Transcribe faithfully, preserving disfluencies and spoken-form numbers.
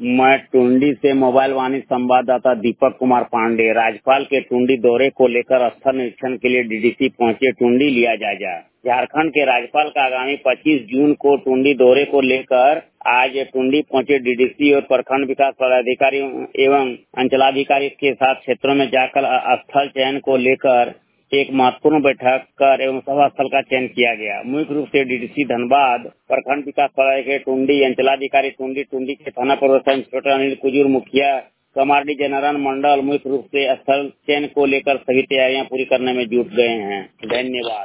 मैं टुंडी से मोबाइल वाणी संवाददाता दीपक कुमार पांडे। राज्यपाल के टुंडी दौरे को लेकर स्थल निरीक्षण के लिए डीडीसी पहुंचे, टुंडी लिया जायजा। झारखंड के राज्यपाल का आगामी पच्चीस जून को टुंडी दौरे को लेकर आज टुंडी पहुंचे डीडीसी और प्रखंड विकास पदाधिकारी एवं अंचलाधिकारी के साथ क्षेत्रों में जाकर स्थल चयन को लेकर एक महत्वपूर्ण बैठक कर एवं सभा स्थल का चयन किया गया। मुख्य रूप से डीडीसी धनबाद, प्रखंड विकास पदाधिकारी टुंडी, अंचलाधिकारी टुंडी, टुंडी के थाना प्रभारी इंस्पेक्टर अनिल कुजूर, मुखिया कमांडी जनरल मंडल मुख्य रूप से स्थल चयन को लेकर सभी तैयारियां पूरी करने में जुट गए हैं। धन्यवाद।